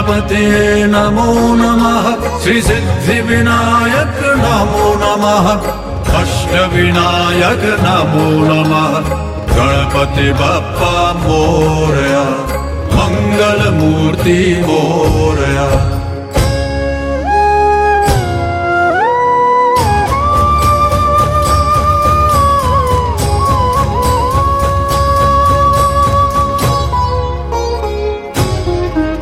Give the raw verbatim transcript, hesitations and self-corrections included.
गणपते नमो नमः, श्री सिद्धि विनायक नमो नमः, अष्ट विनायक नमो नमः, गणपति बप्पा मोरया, मंगल मूर्ति मोरया।